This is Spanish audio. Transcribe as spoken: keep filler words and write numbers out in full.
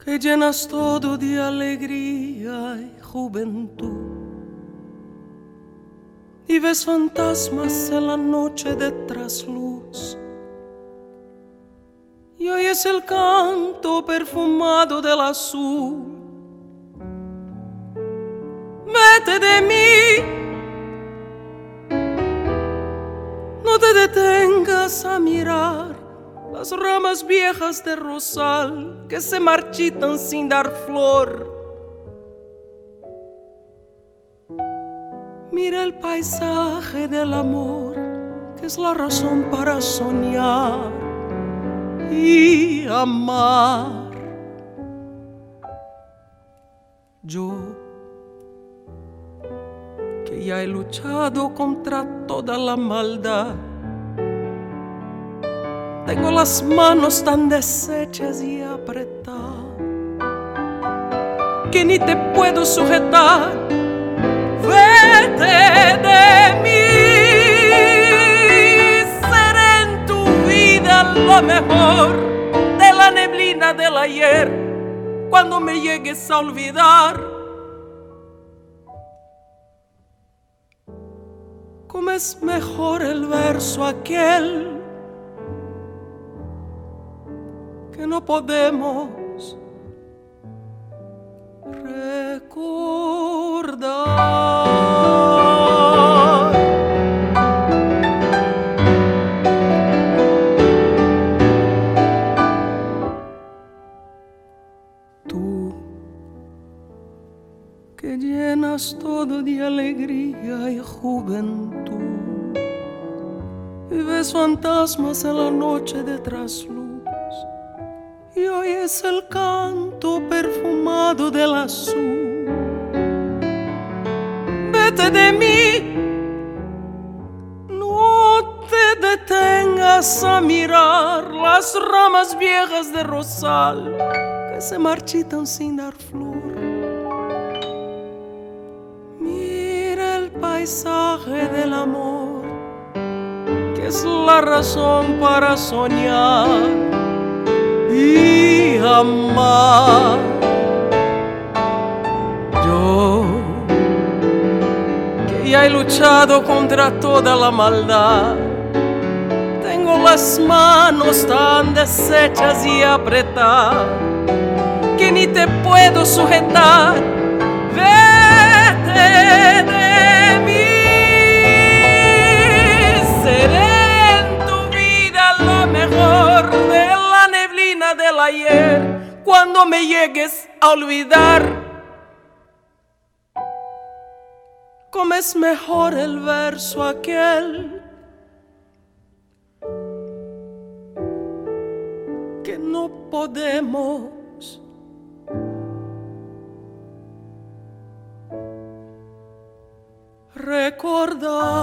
que llenas todo de alegría y juventud, y ves fantasmas en la noche de trasluz, y oyes el canto perfumado del azul. Vete de mí, no te detengas a mirar las ramas viejas de rosal que se marchitan sin dar flor. Mira el paisaje del amor, que es la razón para soñar y amar. Yo, que ya he luchado contra toda la maldad, tengo las manos tan deshechas y apretadas que ni te puedo sujetar. Vete de mí, seré en tu vida lo mejor de la neblina del ayer, cuando me llegues a olvidar. ¿Cómo es mejor el verso aquel que no podemos recordar? Tú, que llenas todo de alegría y juventud, y ves fantasmas en la noche de trasluz, y oyes el canto perfumado del azul. Vete de mí, no te detengas a mirar las ramas viejas de rosal que se marchitan sin dar flor. Mira el paisaje del amor, que es la razón para soñar y amar. Yo, que ya he luchado contra toda la maldad, tengo las manos tan deshechas y apretadas que ni te puedo sujetar. Vete de mí, seré en tu vida lo mejor de la neblina del ayer, cuando me llegues a olvidar. ¿Cómo es mejor el verso aquel que no podemos recordar?